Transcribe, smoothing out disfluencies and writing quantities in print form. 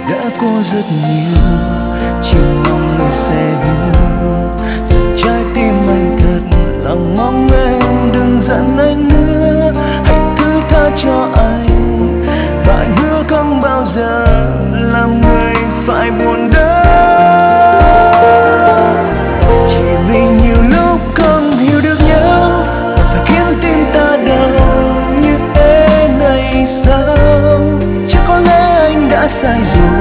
đã có rất nhiều, chỉ mong người sẽ hiểu rằng trái tim anh thật lòng mong em đừng giận anh nữa. Hãy thứ tha cho anh và anh hứa không bao giờ làm người phải buồn đớn. Chỉ vì nhiều lúc không hiểu được nhau mà phải khiến tim ta đau như thế này sao? Chắc có lẽ anh đã sai rồi,